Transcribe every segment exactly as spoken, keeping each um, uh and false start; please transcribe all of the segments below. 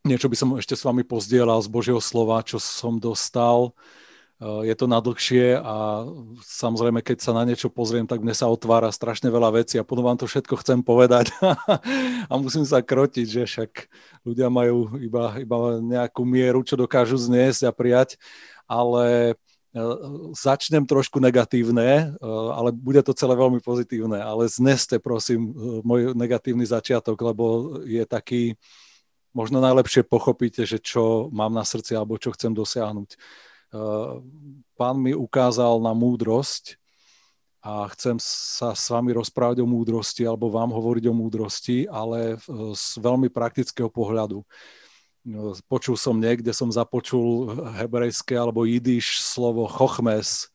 Niečo by som ešte s vami pozdielal z Božieho slova, čo som dostal. Je to na dlhšie a samozrejme, keď sa na niečo pozriem, tak mne sa otvára strašne veľa vecí a potom vám to všetko chcem povedať a musím sa krotiť, že však ľudia majú iba, iba nejakú mieru, čo dokážu zniesť a prijať, ale začnem trošku negatívne, ale bude to celé veľmi pozitívne, ale zneste prosím môj negatívny začiatok, lebo je taký, možno najlepšie pochopíte, že čo mám na srdci alebo čo chcem dosiahnuť. Pán mi ukázal na múdrosť a chcem sa s vami rozprávať o múdrosti alebo vám hovoriť o múdrosti, ale z veľmi praktického pohľadu. Počul som niekde, som započul hebrejské alebo jidiš slovo chochmes.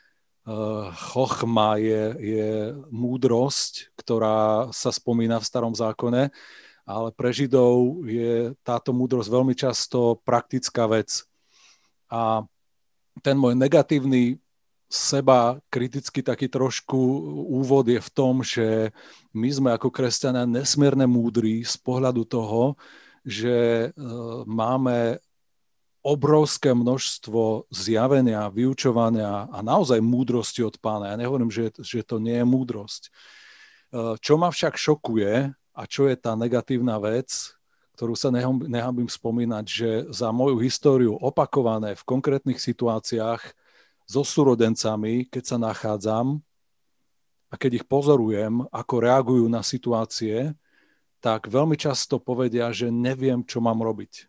Chochma je, je múdrosť, ktorá sa spomína v Starom zákone, ale pre Židov je táto múdrosť veľmi často praktická vec. A ten môj negatívny seba kritický taký trošku úvod je v tom, že my sme ako kresťania nesmierne múdri z pohľadu toho, že máme obrovské množstvo zjavenia, vyučovania a naozaj múdrosti od Pána. Ja nehovorím, že, že to nie je múdrosť. Čo ma však šokuje, a čo je tá negatívna vec, ktorú sa nehambím spomínať, že za moju históriu opakované v konkrétnych situáciách so súrodencami, keď sa nachádzam a keď ich pozorujem, ako reagujú na situácie, tak veľmi často povedia, že neviem, čo mám robiť.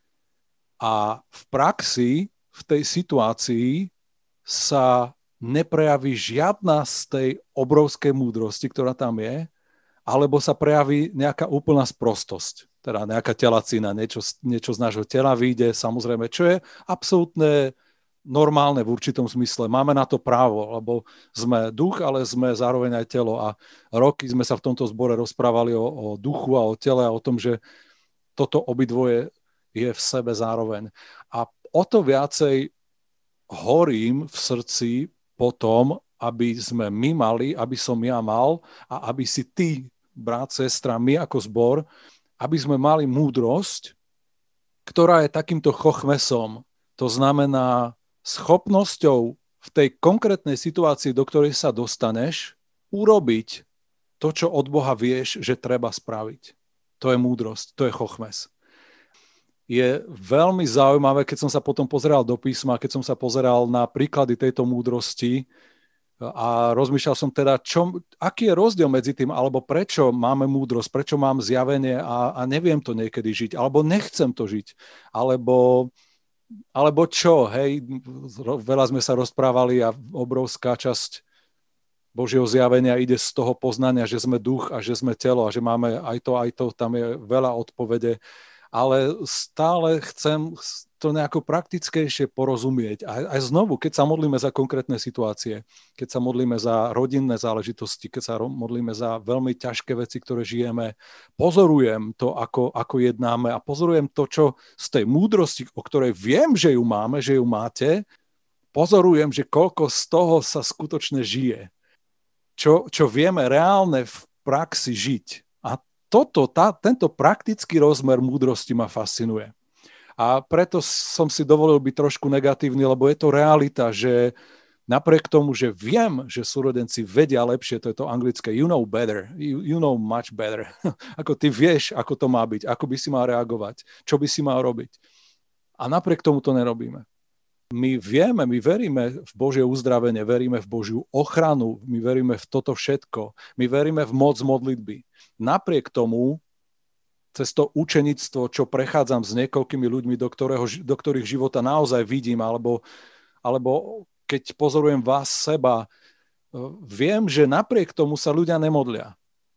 A v praxi, v tej situácii sa neprejaví žiadna z tej obrovskej múdrosti, ktorá tam je, alebo sa prejaví nejaká úplná sprostosť, teda nejaká telacina, niečo, niečo z nášho tela vyjde, samozrejme, čo je absolútne normálne v určitom zmysle. Máme na to právo, lebo sme duch, ale sme zároveň aj telo. A roky sme sa v tomto zbore rozprávali o, o duchu a o tele a o tom, že toto obidvoje je v sebe zároveň. A o to viacej horím v srdci potom, aby sme my mali, aby som ja mal a aby si ty, brat, sestra, my ako zbor, aby sme mali múdrosť, ktorá je takýmto chochmesom. To znamená schopnosťou v tej konkrétnej situácii, do ktorej sa dostaneš, urobiť to, čo od Boha vieš, že treba spraviť. To je múdrosť, to je chochmes. Je veľmi zaujímavé, keď som sa potom pozeral do písma, keď som sa pozeral na príklady tejto múdrosti, a rozmýšľal som teda, čo, aký je rozdiel medzi tým, alebo prečo máme múdrosť, prečo mám zjavenie a, a neviem to niekedy žiť, alebo nechcem to žiť, alebo, alebo čo, hej, veľa sme sa rozprávali a obrovská časť Božieho zjavenia ide z toho poznania, že sme duch a že sme telo a že máme aj to, aj to, tam je veľa odpovede, ale stále chcem to nejako praktickejšie porozumieť. A aj znovu, keď sa modlíme za konkrétne situácie, keď sa modlíme za rodinné záležitosti, keď sa modlíme za veľmi ťažké veci, ktoré žijeme, pozorujem to, ako, ako jednáme a pozorujem to, čo z tej múdrosti, o ktorej viem, že ju máme, že ju máte, pozorujem, že koľko z toho sa skutočne žije. Čo, čo vieme reálne v praxi žiť. A toto, tá, tento praktický rozmer múdrosti ma fascinuje. A preto som si dovolil byť trošku negatívny, lebo je to realita, že napriek tomu, že viem, že súrodenci vedia lepšie, to je to anglické, you know better, you, you know much better. Ako ty vieš, ako to má byť, ako by si mal reagovať, čo by si mal robiť. A napriek tomu to nerobíme. My vieme, my veríme v Božie uzdravenie, veríme v Božiu ochranu, my veríme v toto všetko, my veríme v moc modlitby. Napriek tomu, cez to učenictvo, čo prechádzam s niekoľkými ľuďmi, do, ktorého, do ktorých života naozaj vidím, alebo, alebo keď pozorujem vás, seba, viem, že napriek tomu sa ľudia nemodlia.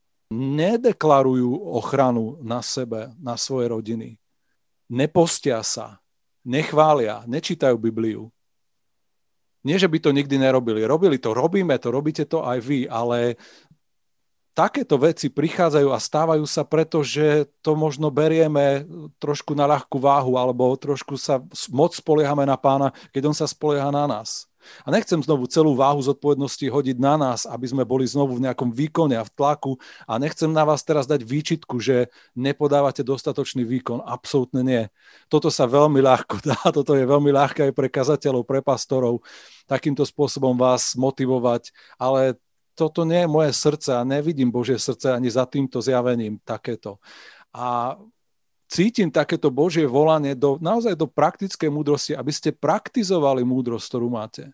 Nedeklarujú ochranu na sebe, na svoje rodiny. Nepostia sa, nechvália, nečítajú Bibliu. Nie, že by to nikdy nerobili. Robili to, robíme to, robíte to aj vy, ale takéto veci prichádzajú a stávajú sa, pretože to možno berieme trošku na ľahkú váhu alebo trošku sa moc spoliehame na Pána, keď on sa spolieha na nás. A nechcem znovu celú váhu zodpovednosti hodiť na nás, aby sme boli znovu v nejakom výkone a v tlaku a nechcem na vás teraz dať výčitku, že nepodávate dostatočný výkon. Absolútne nie. Toto sa veľmi ľahko dá, toto je veľmi ľahké aj pre kazateľov, pre pastorov, takýmto spôsobom vás motivovať, ale toto nie je moje srdce a nevidím Božie srdce ani za týmto zjavením takéto. A cítim takéto Božie volanie do, naozaj do praktickej múdrosti, aby ste praktizovali múdrosť, ktorú máte.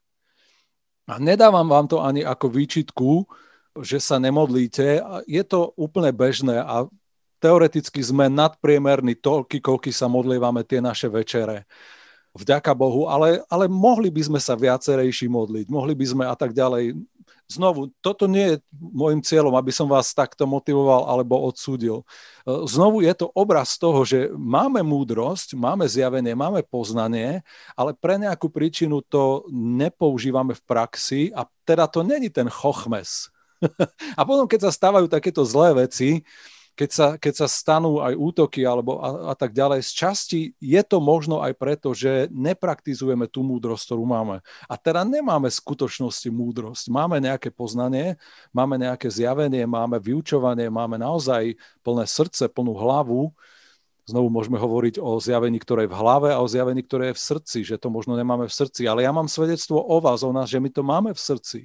A nedávam vám to ani ako výčitku, že sa nemodlíte. Je to úplne bežné a teoreticky sme nadpriemerní toľky, koľky sa modlievame tie naše večere. Vďaka Bohu, ale, ale mohli by sme sa viacerejší modliť, mohli by sme a tak ďalej. Znovu, toto nie je môjim cieľom, aby som vás takto motivoval alebo odsúdil. Znovu je to obraz toho, že máme múdrosť, máme zjavenie, máme poznanie, ale pre nejakú príčinu to nepoužívame v praxi a teda to není ten chochmes. A potom, keď sa stávajú takéto zlé veci, Keď sa, keď sa stanú aj útoky alebo a, a tak ďalej, z časti je to možno aj preto, že nepraktizujeme tú múdrosť, ktorú máme. A teda nemáme v skutočnosti múdrosť. Máme nejaké poznanie, máme nejaké zjavenie, máme vyučovanie, máme naozaj plné srdce, plnú hlavu. Znovu môžeme hovoriť o zjavení, ktoré je v hlave a o zjavení, ktoré je v srdci, že to možno nemáme v srdci. Ale ja mám svedectvo o vás, o nás, že my to máme v srdci.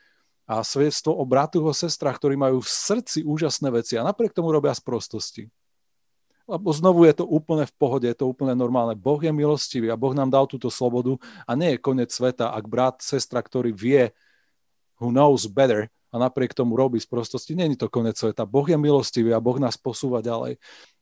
A svedectvo o bratoch a sestrách, ktorí majú v srdci úžasné veci a napriek tomu robia z prostosti. Lebo znovu je to úplne v pohode, je to úplne normálne. Boh je milostivý a Boh nám dal túto slobodu a nie je koniec sveta, ak brat, sestra, ktorý vie, who knows better, a napriek tomu robí z prostosti, nie je to koniec sveta. Boh je milostivý a Boh nás posúva ďalej.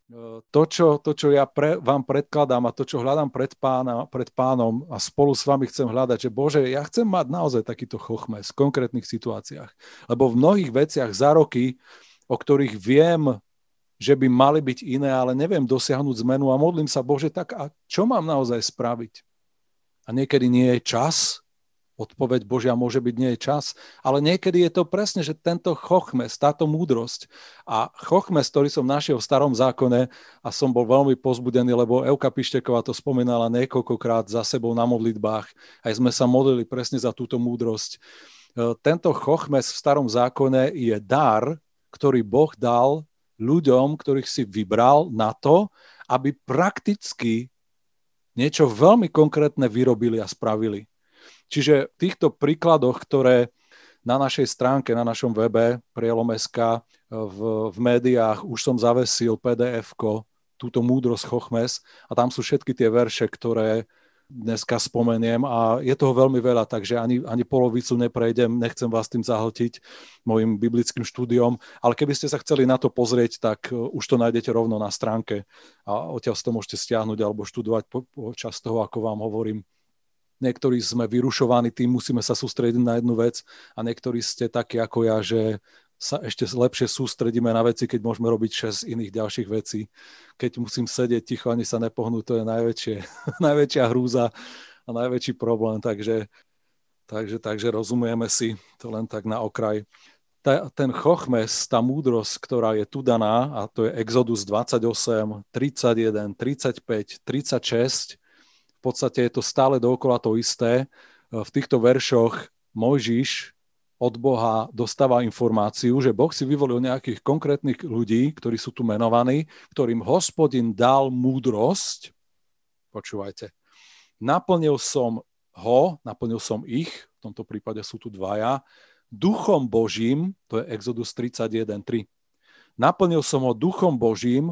To, čo, to, čo ja pre, vám predkladám a to, čo hľadám pred, pána, pred pánom a spolu s vami chcem hľadať, že Bože, ja chcem mať naozaj takýto chochmes v konkrétnych situáciách. Lebo v mnohých veciach za roky, o ktorých viem, že by mali byť iné, ale neviem dosiahnuť zmenu a modlím sa, Bože, tak a čo mám naozaj spraviť? A niekedy nie je čas, odpoveď Božia môže byť nie je čas, ale niekedy je to presne, že tento chochmes, táto múdrosť a chochmes, ktorý som našiel v starom zákone a som bol veľmi pozbudený, lebo Evka Pišteková to spomínala niekoľkokrát za sebou na modlitbách, aj sme sa modlili presne za túto múdrosť. Tento chochmes v starom zákone je dar, ktorý Boh dal ľuďom, ktorých si vybral na to, aby prakticky niečo veľmi konkrétne vyrobili a spravili. Čiže v týchto príkladoch, ktoré na našej stránke, na našom webe prielom bodka es ká v, v médiách už som zavesil pé dé efko, túto múdrosť chochmes a tam sú všetky tie verše, ktoré dneska spomeniem a je toho veľmi veľa, takže ani, ani polovicu neprejdem, nechcem vás tým zahltiť mojim biblickým štúdiom, ale keby ste sa chceli na to pozrieť, tak už to nájdete rovno na stránke a odtiaľ to môžete stiahnuť alebo študovať po, počas toho, ako vám hovorím. Niektorí sme vyrušovaní tým, musíme sa sústrediť na jednu vec a niektorí ste takí ako ja, že sa ešte lepšie sústredíme na veci, keď môžeme robiť šesť iných ďalších vecí. Keď musím sedieť ticho, ani sa nepohnúť, to je najväčšie, najväčšia hrúza a najväčší problém. Takže, takže, takže rozumieme si to len tak na okraj. Ta, ten chochmes, tá múdrosť, ktorá je tu daná, a to je Exodus dvadsaťosem, tridsaťjeden, tridsaťpäť, tridsaťšesť, v podstate je to stále dookola to isté. V týchto veršoch Mojžiš od Boha dostáva informáciu, že Boh si vyvolil nejakých konkrétnych ľudí, ktorí sú tu menovaní, ktorým Hospodin dal múdrosť. Počúvajte. Naplnil som ho, naplnil som ich, v tomto prípade sú tu dvaja, duchom Božím, to je Exodus tridsaťjeden tri. Naplnil som ho duchom Božím,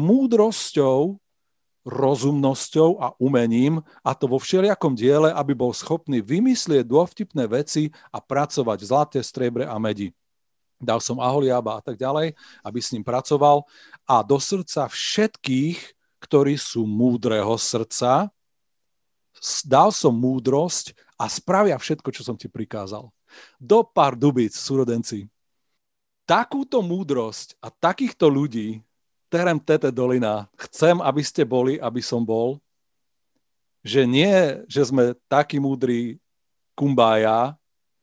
múdrosťou, rozumnosťou a umením, a to vo všelijakom diele, aby bol schopný vymyslieť dôvtipné veci a pracovať v zlate, striebre a medi. Dal som Aholiaba a tak ďalej, aby s ním pracoval a do srdca všetkých, ktorí sú múdreho srdca, dal som múdrosť a spravia všetko, čo som ti prikázal. Do pár dubíc, súrodenci. Takúto múdrosť a takýchto ľudí Terem Tete Dolina, chcem, aby ste boli, aby som bol, že nie, že sme takí múdri kumbája,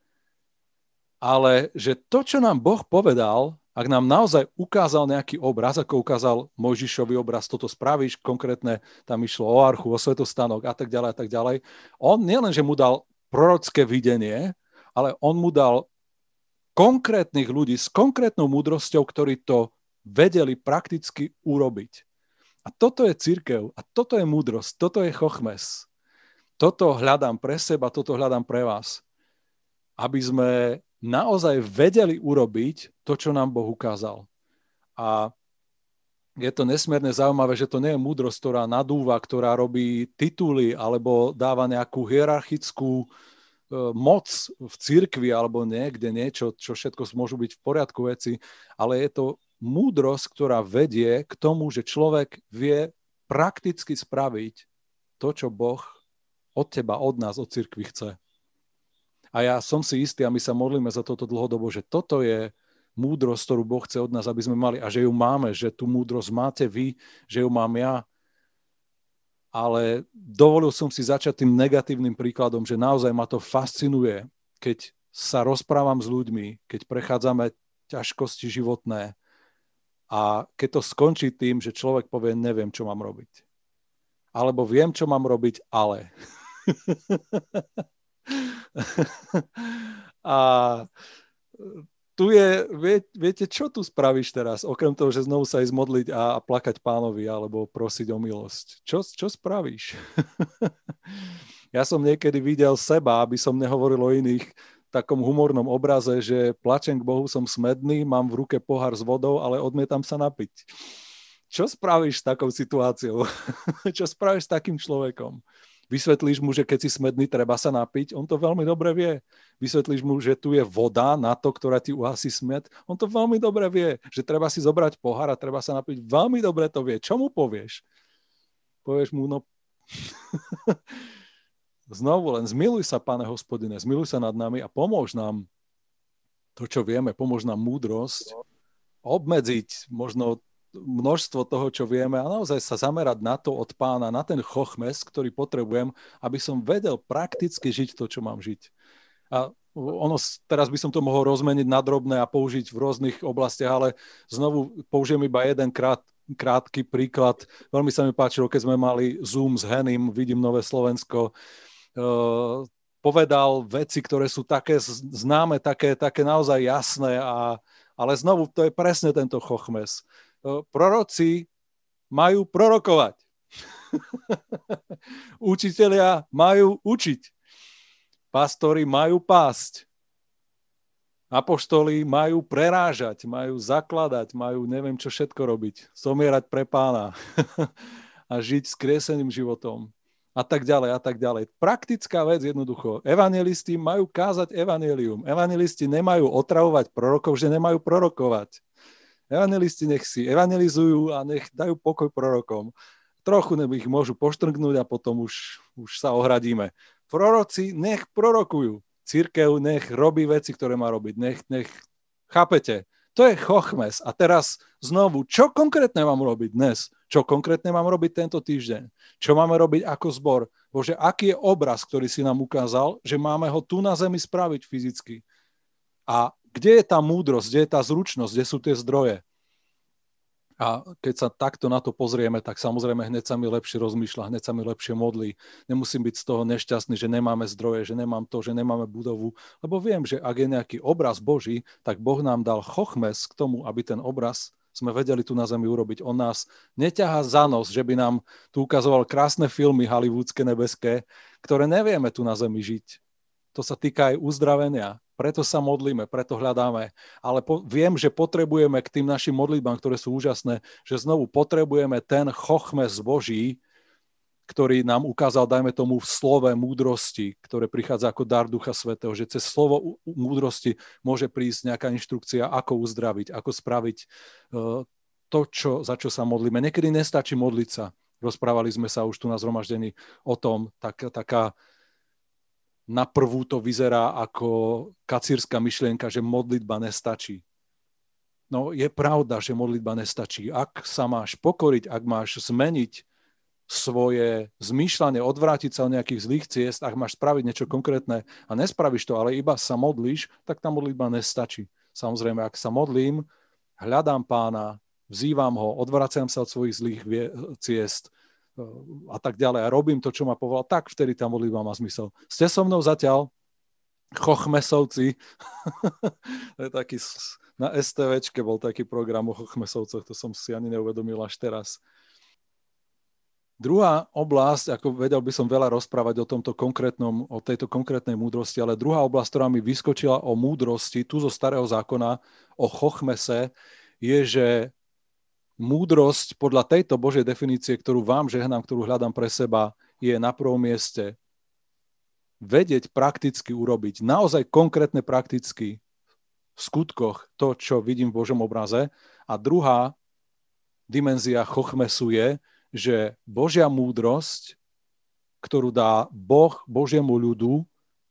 ale že to, čo nám Boh povedal, ak nám naozaj ukázal nejaký obraz, ako ukázal Mojžišový obraz, toto spravíš, konkrétne tam išlo o archu, o svetostánok a tak ďalej a tak ďalej, on nielen, že mu dal prorocké videnie, ale on mu dal konkrétnych ľudí s konkrétnou múdrosťou, ktorí to vedeli prakticky urobiť. A toto je cirkev, a toto je múdrosť, toto je chochmes. Toto hľadám pre seba, toto hľadám pre vás. Aby sme naozaj vedeli urobiť to, čo nám Boh ukázal. A je to nesmierne zaujímavé, že to nie je múdrosť, ktorá nadúva, ktorá robí tituly alebo dáva nejakú hierarchickú moc v cirkvi alebo niekde niečo, čo všetko môžu byť v poriadku veci, ale je to múdrosť, ktorá vedie k tomu, že človek vie prakticky spraviť to, čo Boh od teba, od nás, od cirkvi chce. A ja som si istý, a my sa modlíme za toto dlhodobo, že toto je múdrosť, ktorú Boh chce od nás, aby sme mali, a že ju máme, že tú múdrosť máte vy, že ju mám ja. Ale dovolil som si začať tým negatívnym príkladom, že naozaj ma to fascinuje, keď sa rozprávam s ľuďmi, keď prechádzame ťažkosti životné a keď to skončí tým, že človek povie, neviem, čo mám robiť. Alebo viem, čo mám robiť, ale... a tu je, vie, viete, čo tu spravíš teraz, okrem toho, že znovu sa ísť modliť a, a plakať Pánovi alebo prosiť o milosť. Čo, čo spravíš? Ja som niekedy videl seba, aby som nehovoril o iných, v takom humornom obraze, že plačem k Bohu, som smedný, mám v ruke pohár s vodou, ale odmietam sa napiť. Čo spravíš s takou situáciou? Čo spravíš s takým človekom? Vysvetlíš mu, že keď si smedný, treba sa napiť? On to veľmi dobre vie. Vysvetlíš mu, že tu je voda na to, ktorá ti uhasí smäd? On to veľmi dobre vie. Že treba si zobrať pohár a treba sa napiť? Veľmi dobre to vie. Čo mu povieš? Povieš mu, no... Znovu len zmiluj sa, Pane Hospodine, zmiluj sa nad nami a pomôž nám to, čo vieme, pomôž nám múdrosť obmedziť možno množstvo toho, čo vieme a naozaj sa zamerať na to od Pána, na ten chochmes, ktorý potrebujem, aby som vedel prakticky žiť to, čo mám žiť. A ono, teraz by som to mohol rozmeniť na drobné a použiť v rôznych oblastiach, ale znovu použijem iba jeden krát, krátky príklad. Veľmi sa mi páčilo, keď sme mali Zoom s Henim, Vidím nové Slovensko, uh, povedal veci, ktoré sú také známe, také, také naozaj jasné, a, ale znovu to je presne tento chochmes. Proroci majú prorokovať. Učitelia majú učiť. Pastori majú pásť. Apoštoli majú prerážať, majú zakladať, majú neviem čo všetko robiť. Zomierať pre Pána a žiť skrieseným životom. A tak ďalej, a tak ďalej. Praktická vec jednoducho. Evangelisti majú kázať evanjelium. Evangelisti nemajú otravovať prorokov, že nemajú prorokovať. Evangelisti nech si evangelizujú a nech dajú pokoj prorokom. Trochu ich môžu poštrngnúť a potom už, už sa ohradíme. Proroci nech prorokujú. Cirkev nech robí veci, ktoré má robiť. Nech, nech, chápete? To je chochmes. A teraz znovu, čo konkrétne mám robiť dnes? Čo konkrétne mám robiť tento týždeň? Čo máme robiť ako zbor? Bože, aký je obraz, ktorý si nám ukázal, že máme ho tu na zemi spraviť fyzicky? A kde je tá múdrosť, kde je tá zručnosť, kde sú tie zdroje? A keď sa takto na to pozrieme, tak samozrejme hneď sa mi lepšie rozmýšľa, hneď sa mi lepšie modlí. Nemusím byť z toho nešťastný, že nemáme zdroje, že nemám to, že nemáme budovu, lebo viem, že ak je nejaký obraz Boží, tak Boh nám dal chochmes k tomu, aby ten obraz sme vedeli tu na zemi urobiť. On nás neťahá za nos, že by nám tu ukazoval krásne filmy hollywoodske, nebeské, ktoré nevieme tu na zemi žiť. To sa týka aj uzdravenia. Preto sa modlíme, preto hľadáme. Ale po, viem, že potrebujeme k tým našim modlitbám, ktoré sú úžasné, že znovu potrebujeme ten chochmes Boží, ktorý nám ukázal, dajme tomu, v slove múdrosti, ktoré prichádza ako dar Ducha Svätého, že cez slovo múdrosti môže prísť nejaká inštrukcia, ako uzdraviť, ako spraviť uh, to, čo, za čo sa modlíme. Niekedy nestačí modliť sa. Rozprávali sme sa už tu na zhromaždení o tom, tak, taká na prvú to vyzerá ako kacírska myšlienka, že modlitba nestačí. No je pravda, že modlitba nestačí. Ak sa máš pokoriť, ak máš zmeniť svoje zmýšľanie, odvrátiť sa od nejakých zlých ciest, ak máš spraviť niečo konkrétne a nespravíš to, ale iba sa modlíš, tak tá modlitba nestačí. Samozrejme, ak sa modlím, hľadám Pána, vzývam ho, odvraciam sa od svojich zlých ciest, a tak ďalej a robím to, čo ma povolal, tak vtedy tá modlitba má zmysel. Ste so mnou zatiaľ? Chochmesovci. To je taký, na STVčke bol taký program o chochmesovcoch, to som si ani neuvedomil až teraz. Druhá oblasť, ako vedel by som veľa rozprávať o tomto konkrétnom, o tejto konkrétnej múdrosti, ale druhá oblasť, ktorá mi vyskočila o múdrosti, tu zo Starého zákona, o chochmese, je, že múdrosť podľa tejto Božej definície, ktorú vám žehnám, ktorú hľadám pre seba, je na prvom mieste vedieť prakticky urobiť, naozaj konkrétne prakticky v skutkoch to, čo vidím v Božom obraze. A druhá dimenzia chochmesu je, že Božia múdrosť, ktorú dá Boh Božiemu ľudu,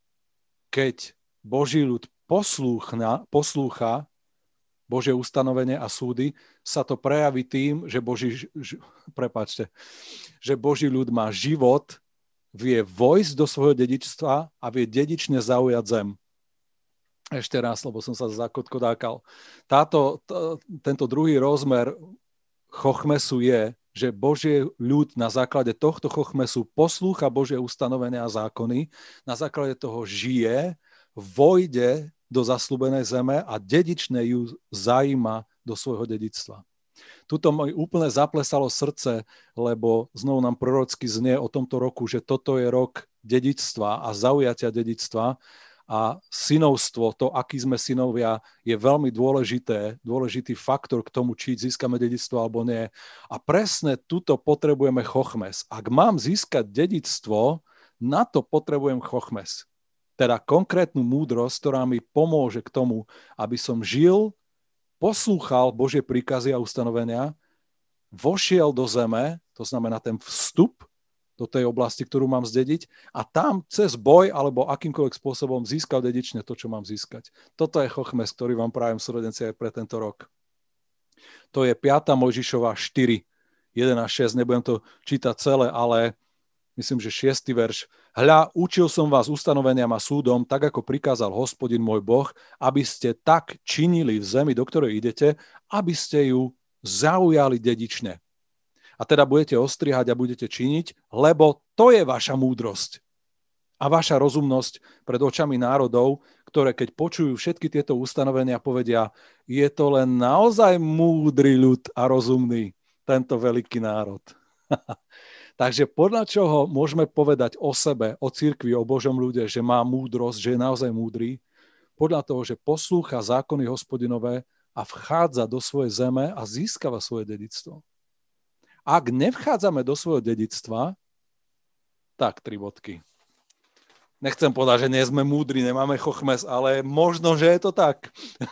keď Boží ľud poslúchna, poslúcha Božie ustanovenie a súdy, sa to prejaví tým, že Boží, prepáčte, že Boží ľud má život, vie vojsť do svojho dedičstva a vie dedične zaujať zem. Ešte raz, lebo som sa zakotkodákal. Táto, t- tento druhý rozmer chochmesu je, že Boží ľud na základe tohto chochmesu poslúcha Božie ustanovenia a zákony, na základe toho žije, vojde do zasľúbenej zeme a dedične ju zajíma do svojho dedičstva. Tuto mi úplne zaplesalo srdce, lebo znovu nám prorocky znie o tomto roku, že toto je rok dedičstva a zaujatia dedičstva a synovstvo, to, aký sme synovia, je veľmi dôležité, dôležitý faktor k tomu, či získame dedičstvo alebo nie. A presne tuto potrebujeme chochmes. Ak mám získať dedičstvo, na to potrebujem chochmes. Teda konkrétnu múdrosť, ktorá mi pomôže k tomu, aby som žil, poslúchal Božie príkazy a ustanovenia, vošiel do zeme, to znamená ten vstup do tej oblasti, ktorú mám zdediť, a tam cez boj alebo akýmkoľvek spôsobom získal dedične to, čo mám získať. Toto je chochmes, ktorý vám prajem, súrodenci, aj pre tento rok. To je piata Mojžišova štyri, jeden až šesť, nebudem to čítať celé, ale myslím, že šiesty verš. Hľa, učil som vás ustanoveniam a súdom, tak ako prikázal Hospodin môj Boh, aby ste tak činili v zemi, do ktorej idete, aby ste ju zaujali dedične. A teda budete ostrihať a budete činiť, lebo to je vaša múdrosť a vaša rozumnosť pred očami národov, ktoré keď počujú všetky tieto ustanovenia, povedia, je to len naozaj múdry ľud a rozumný, tento veľký národ. Takže podľa čoho môžeme povedať o sebe, o cirkvi, o Božom ľude, že má múdrosť, že je naozaj múdry? Podľa toho, že poslúcha zákony Hospodinové a vchádza do svojej zeme a získava svoje dedičstvo. Ak nevchádzame do svojho dedičstva, tak tri bodky. Nechcem povedať, že nie sme múdri, nemáme chochmes, ale možno, že je to tak.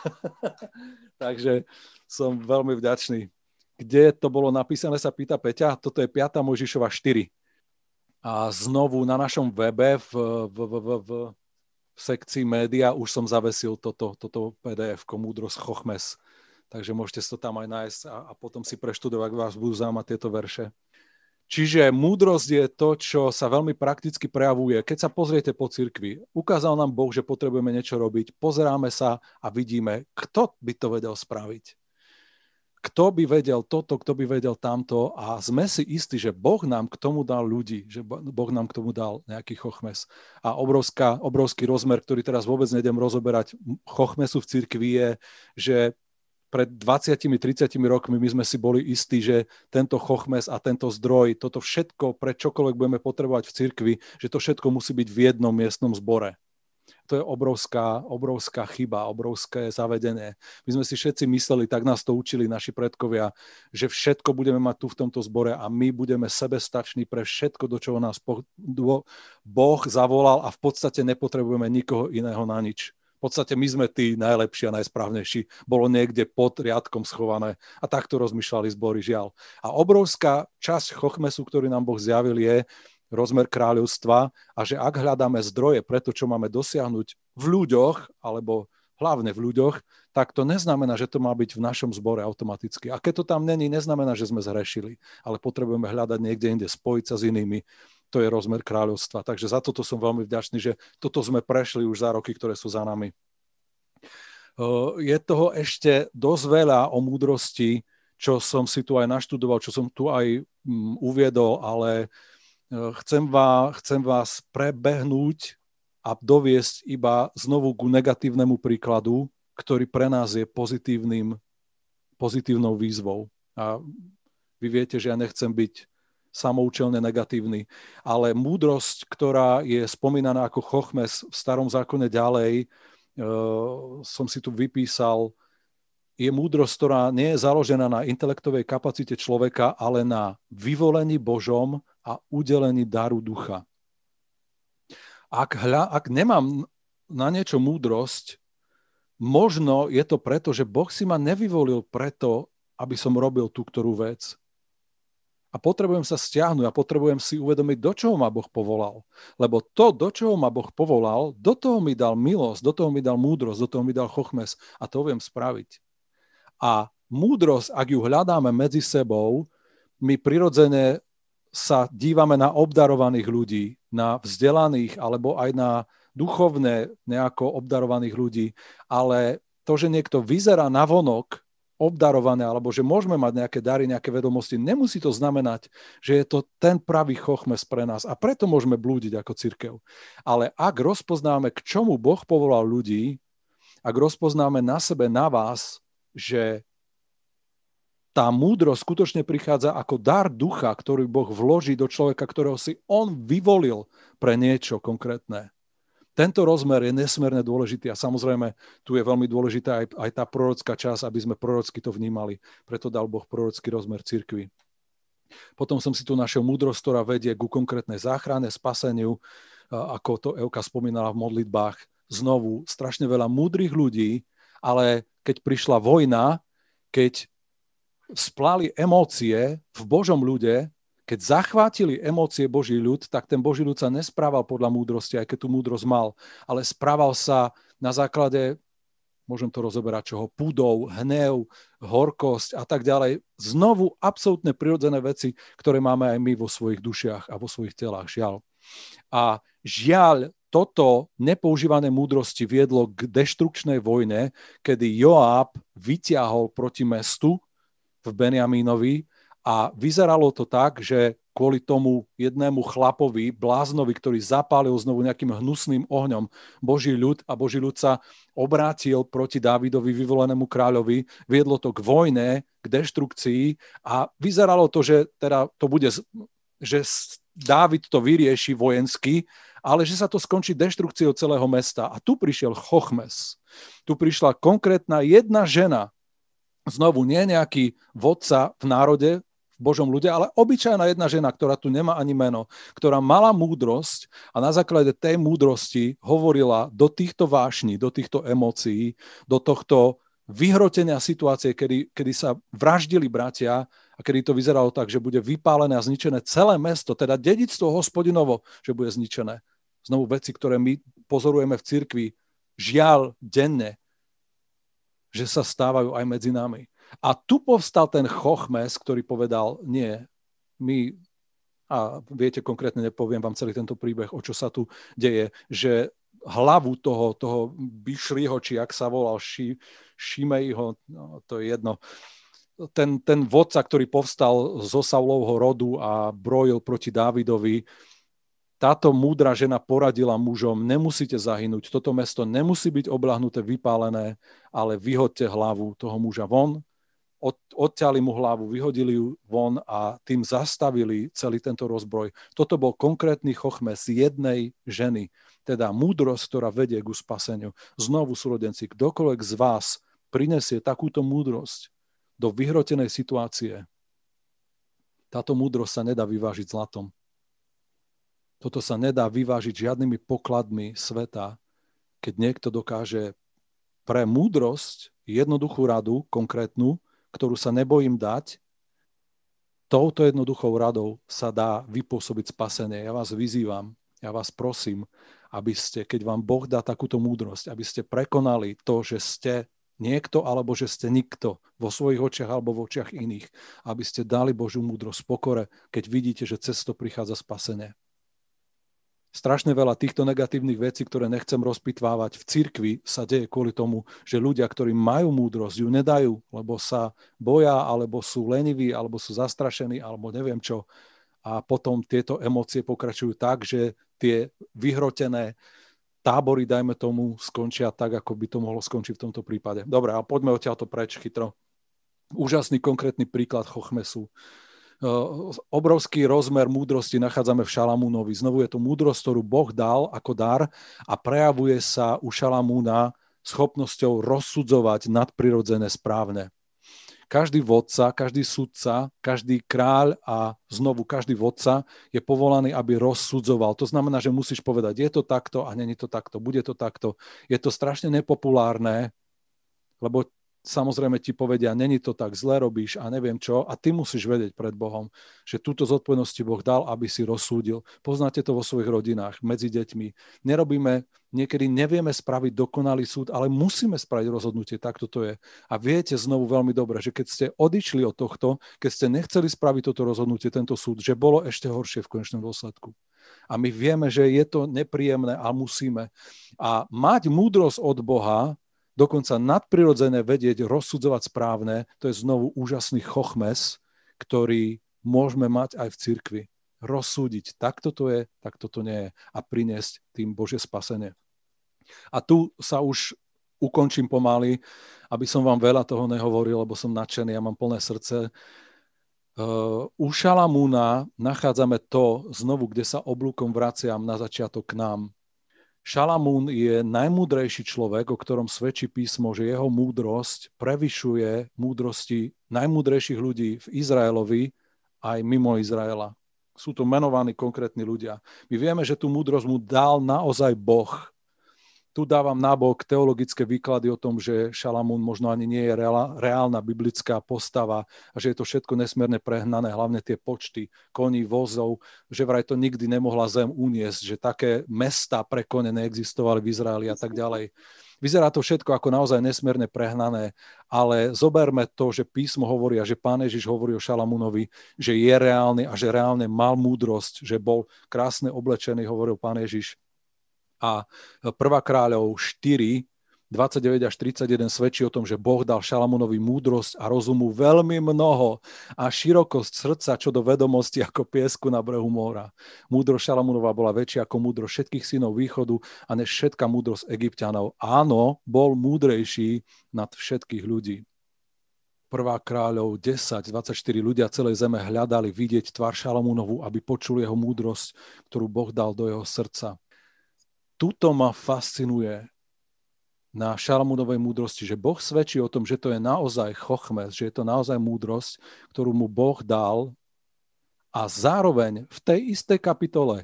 Takže som veľmi vďačný. Kde to bolo napísané, sa pýta Peťa, toto je piata Mojžišova štyri. A znovu na našom webe v, v, v, v, v sekcii média už som zavesil toto, toto pé dé ef, Múdrosť chochmes. Takže môžete si to tam aj nájsť a, a potom si preštudovať, ak vás budú zaujímať tieto verše. Čiže múdrosť je to, čo sa veľmi prakticky prejavuje. Keď sa pozriete po cirkvi, ukázal nám Boh, že potrebujeme niečo robiť, pozeráme sa a vidíme, kto by to vedel spraviť. Kto by vedel toto, kto by vedel tamto a sme si istí, že Boh nám k tomu dal ľudí, že Boh nám k tomu dal nejaký chochmes. A obrovská, obrovský rozmer, ktorý teraz vôbec nejdem rozoberať chochmesu v cirkvi je, že pred dvadsiatimi tridsiatimi rokmi my sme si boli istí, že tento chochmes a tento zdroj, toto všetko, pre čokoľvek budeme potrebovať v cirkvi, že to všetko musí byť v jednom miestnom zbore. To je obrovská, obrovská chyba, obrovské zavedenie. My sme si všetci mysleli, tak nás to učili naši predkovia, že všetko budeme mať tu v tomto zbore a my budeme sebestační pre všetko, do čoho nás Boh zavolal a v podstate nepotrebujeme nikoho iného na nič. V podstate my sme tí najlepší a najsprávnejší. Bolo niekde pod riadkom schované a takto rozmýšľali zbory, žiaľ. A obrovská časť chochmesu, ktorý nám Boh zjavil, je rozmer kráľovstva a že ak hľadáme zdroje pre to, čo máme dosiahnuť v ľuďoch, alebo hlavne v ľuďoch, tak to neznamená, že to má byť v našom zbore automaticky. A keď to tam není, neznamená, že sme zhrešili, ale potrebujeme hľadať niekde inde, spojiť sa s inými. To je rozmer kráľovstva. Takže za toto som veľmi vďačný, že toto sme prešli už za roky, ktoré sú za nami. Je toho ešte dosť veľa o múdrosti, čo som si tu aj naštudoval, čo som tu aj um, uviedol, ale uh, chcem, vás, chcem vás prebehnúť a doviesť iba znovu ku negatívnemu príkladu, ktorý pre nás je pozitívnym, pozitívnou výzvou. A vy viete, že ja nechcem byť samoučelne negatívny, ale múdrosť, ktorá je spomínaná ako chochmes v starom zákone ďalej, uh, som si tu vypísal, je múdrosť, ktorá nie je založená na intelektovej kapacite človeka, ale na vyvolení Božom a udelení daru ducha. Ak, hľa, ak nemám na niečo múdrosť, možno je to preto, že Boh si ma nevyvolil preto, aby som robil tú ktorú vec. A potrebujem sa stiahnuť a potrebujem si uvedomiť, do čoho ma Boh povolal. Lebo to, do čoho ma Boh povolal, do toho mi dal milosť, do toho mi dal múdrosť, do toho mi dal chochmes a to viem spraviť. A múdrosť, ak ju hľadáme medzi sebou, my prirodzene sa dívame na obdarovaných ľudí, na vzdelaných alebo aj na duchovne nejako obdarovaných ľudí, ale to, že niekto vyzerá navonok obdarované, alebo že môžeme mať nejaké dary, nejaké vedomosti, nemusí to znamenať, že je to ten pravý chochmes pre nás a preto môžeme blúdiť ako cirkev. Ale ak rozpoznáme, k čomu Boh povolal ľudí, ak rozpoznáme na sebe, na vás, že tá múdrosť skutočne prichádza ako dar ducha, ktorý Boh vloží do človeka, ktorého si on vyvolil pre niečo konkrétne. Tento rozmer je nesmierne dôležitý a samozrejme tu je veľmi dôležitá aj, aj tá prorocká časť, aby sme prorocky to vnímali. Preto dal Boh prorocký rozmer cirkvi. Potom som si tu našiel múdrosť, ktorá vedie ku konkrétnej záchrane, spaseniu, ako to Evka spomínala v modlitbách. Znovu, strašne veľa múdrych ľudí, ale keď prišla vojna, keď splali emócie v Božom ľude, keď zachvátili emócie Boží ľud, tak ten Boží ľud sa nesprával podľa múdrosti, aj keď tú múdrosť mal, ale správal sa na základe, môžem to rozoberať, čoho, púdov, hnev, horkosť a tak ďalej. Znovu absolútne prirodzené veci, ktoré máme aj my vo svojich dušiach a vo svojich telách, žiaľ. A žiaľ, toto nepoužívanie múdrosti viedlo k deštrukčnej vojne, kedy Joáb vyťahol proti mestu v Benjamínovi a vyzeralo to tak, že kvôli tomu jednému chlapovi, bláznovi, ktorý zapálil znovu nejakým hnusným ohňom Boží ľud a Boží ľud sa obrátil proti Dávidovi, vyvolenému kráľovi, viedlo to k vojne, k deštrukcii a vyzeralo to, že teda to bude, že Dávid to vyrieši vojensky, ale že sa to skončí deštrukciou celého mesta. A tu prišiel chochmes. Tu prišla konkrétna jedna žena, znovu nie nejaký vodca v národe, v Božom ľude, ale obyčajná jedna žena, ktorá tu nemá ani meno, ktorá mala múdrosť a na základe tej múdrosti hovorila do týchto vášní, do týchto emócií, do tohto vyhrotenia situácie, kedy, kedy sa vraždili bratia a kedy to vyzeralo tak, že bude vypálené a zničené celé mesto, teda dedičstvo Hospodinovo, že bude zničené. Znovu veci, ktoré my pozorujeme v cirkvi, žiaľ denne, že sa stávajú aj medzi nami. A tu povstal ten chochmes, ktorý povedal, nie, my, a viete, konkrétne nepoviem vám celý tento príbeh, o čo sa tu deje, že hlavu toho, toho Bišliho, či jak sa volal, ši, Šimejho, no, to je jedno, ten, ten vodca, ktorý povstal zo Saulovho rodu a brojil proti Dávidovi, táto múdra žena poradila mužom, nemusíte zahynúť, toto mesto nemusí byť obľahnuté, vypálené, ale vyhoďte hlavu toho muža von, od, odťali mu hlavu, vyhodili ju von a tým zastavili celý tento rozbroj. Toto bol konkrétny chochmes jednej ženy, teda múdrosť, ktorá vedie ku spaseniu. Znovu, súrodenci, kdokoľvek z vás prinesie takúto múdrosť do vyhrotenej situácie, táto múdrosť sa nedá vyvážiť zlatom. Toto sa nedá vyvážiť žiadnymi pokladmi sveta, keď niekto dokáže pre múdrosť jednoduchú radu, konkrétnu, ktorú sa nebojím dať, touto jednoduchou radou sa dá vypôsobiť spasenie. Ja vás vyzývam, ja vás prosím, aby ste, keď vám Boh dá takúto múdrosť, aby ste prekonali to, že ste niekto alebo že ste nikto vo svojich očiach alebo v očiach iných, aby ste dali Božiu múdrosť v pokore, keď vidíte, že cez to prichádza spasenie. Strašne veľa týchto negatívnych vecí, ktoré nechcem rozpitvávať, v cirkvi sa deje kvôli tomu, že ľudia, ktorí majú múdrosť, ju nedajú, lebo sa boja, alebo sú leniví, alebo sú zastrašení, alebo neviem čo. A potom tieto emócie pokračujú tak, že tie vyhrotené tábory, dajme tomu, skončia tak, ako by to mohlo skončiť v tomto prípade. Dobre, a poďme odtiaľto preč chytro. Úžasný konkrétny príklad Chochmesu. Obrovský rozmer múdrosti nachádzame v Šalamúnovi. Znovu je to múdrosť, ktorú Boh dal ako dar a prejavuje sa u Šalamúna schopnosťou rozsudzovať nadprirodzené správne. Každý vodca, každý sudca, každý kráľ a znovu každý vodca je povolaný, aby rozsudzoval. To znamená, že musíš povedať, je to takto a není to takto, bude to takto. Je to strašne nepopulárne, lebo samozrejme ti povedia, není to tak, zle robíš a neviem čo. A ty musíš vedieť pred Bohom, že túto zodpovednosť ti Boh dal, aby si rozsúdil. Poznáte to vo svojich rodinách, medzi deťmi. Nerobíme, niekedy nevieme spraviť dokonalý súd, ale musíme spraviť rozhodnutie, tak toto je. A viete znovu veľmi dobre, že keď ste odišli od tohto, keď ste nechceli spraviť toto rozhodnutie, tento súd, že bolo ešte horšie v konečnom dôsledku. A my vieme, že je to nepríjemné a musíme. A mať múdrosť od Boha, dokonca nadprirodzené vedieť, rozsudzovať správne, to je znovu úžasný chochmes, ktorý môžeme mať aj v cirkvi. Rozsúdiť, takto to je, takto to nie je a priniesť tým Božie spasenie. A tu sa už ukončím pomaly, aby som vám veľa toho nehovoril, lebo som nadšený, ja mám plné srdce. U Šalamúna nachádzame to znovu, kde sa oblúkom vraciam na začiatok k nám. Šalamún je najmúdrejší človek, o ktorom svedčí písmo, že jeho múdrosť prevyšuje múdrosti najmúdrejších ľudí v Izraelovi aj mimo Izraela. Sú to menovaní konkrétni ľudia. My vieme, že tú múdrosť mu dal naozaj Boh. Tu dávam nabok teologické výklady o tom, že Šalamún možno ani nie je reálna biblická postava a že je to všetko nesmierne prehnané, hlavne tie počty koní, vozov, že vraj to nikdy nemohla zem uniesť, že také mestá pre kone neexistovali v Izraeli a tak ďalej. Vyzerá to všetko ako naozaj nesmierne prehnané, ale zoberme to, že písmo hovorí a že Pán Ježiš hovorí o Šalamúnovi, že je reálny a že reálne mal múdrosť, že bol krásne oblečený, hovoril Pán Ježiš. A prvá kráľov štyri, dvadsaťdeväť až tridsaťjeden svedčí o tom, že Boh dal Šalamúnovi múdrosť a rozumu veľmi mnoho a širokosť srdca čo do vedomosti ako piesku na brehu mora. Múdrosť Šalamúnova bola väčšia ako múdrosť všetkých synov východu a než všetká múdrosť Egypťanov. Áno, bol múdrejší nad všetkých ľudí. prvá kráľov desať, dvadsaťštyri ľudia celej zeme hľadali vidieť tvár Šalamúnovu, aby počuli jeho múdrosť, ktorú Boh dal do jeho srdca. Tuto ma fascinuje na Šalamúnovej múdrosti, že Boh svedčí o tom, že to je naozaj chochmes, že je to naozaj múdrosť, ktorú mu Boh dal a zároveň v tej istej kapitole,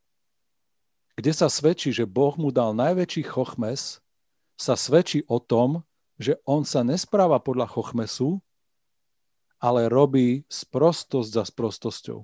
kde sa svedčí, že Boh mu dal najväčší chochmes, sa svedčí o tom, že on sa nespráva podľa chochmesu, ale robí sprostosť za sprostosťou.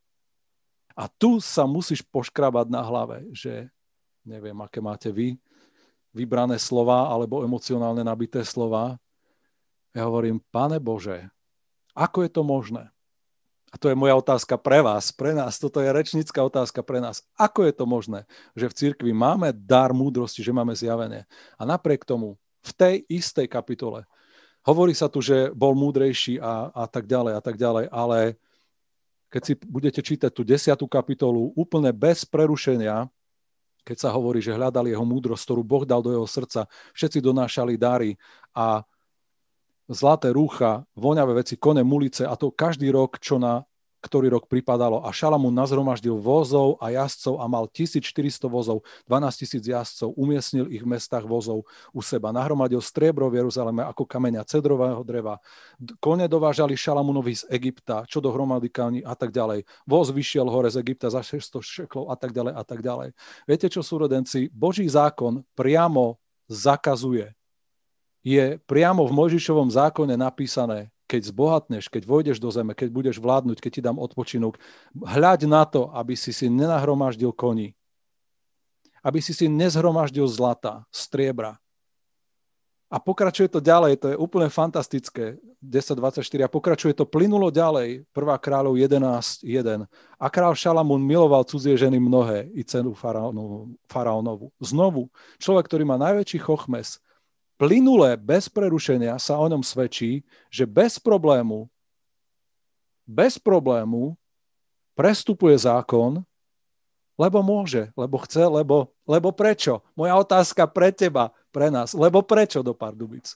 A tu sa musíš poškrabať na hlave, že neviem, aké máte vy vybrané slova alebo emocionálne nabité slova. Ja hovorím, Pane Bože, ako je to možné? A to je moja otázka pre vás, pre nás. Toto je rečnícka otázka pre nás. Ako je to možné, že v cirkvi máme dar múdrosti, že máme zjavenie? A napriek tomu, v tej istej kapitole, hovorí sa tu, že bol múdrejší a, a tak ďalej a tak ďalej, ale keď si budete čítať tú desiatú kapitolu úplne bez prerušenia, keď sa hovorí, že hľadali jeho múdrosť, ktorú Boh dal do jeho srdca, všetci donášali dary a zlaté rúcha, voňavé veci, kone, mulice a to každý rok, čo na ktorý rok pripadalo. A Šalamún nazhromaždil vozov a jazdcov a mal tisícštyristo vozov, dvanásť tisíc jazdcov, umiestnil ich v mestách vozov u seba. Nahromadil striebro v Jeruzaleme ako kameňa cedrového dreva. Kone dovážali Šalamúnovi z Egypta, čo do hromady kaní a tak ďalej. Voz vyšiel hore z Egypta za šesťsto šeklov a tak ďalej a tak ďalej. Viete čo, súrodenci? Boží zákon priamo zakazuje. Je priamo v Mojžišovom zákone napísané, keď zbohatneš, keď vojdeš do zeme, keď budeš vládnuť, keď ti dám odpočinok, hľaď na to, aby si si nenahromaždil koní. Aby si si nezhromaždil zlata, striebra. A pokračuje to ďalej, to je úplne fantastické, desať dvadsaťštyri, a pokračuje to plynulo ďalej, prvá kráľov jedenásť jeden. A kráľ Šalamún miloval cudzie ženy mnohé, i cenu faraónovu. Znovu, človek, ktorý má najväčší chochmes, plynulé, bez prerušenia sa o ňom svedčí, že bez problému, bez problému prestupuje zákon, lebo môže, lebo chce, lebo, lebo prečo? Moja otázka pre teba, pre nás. Lebo prečo do Pardubic?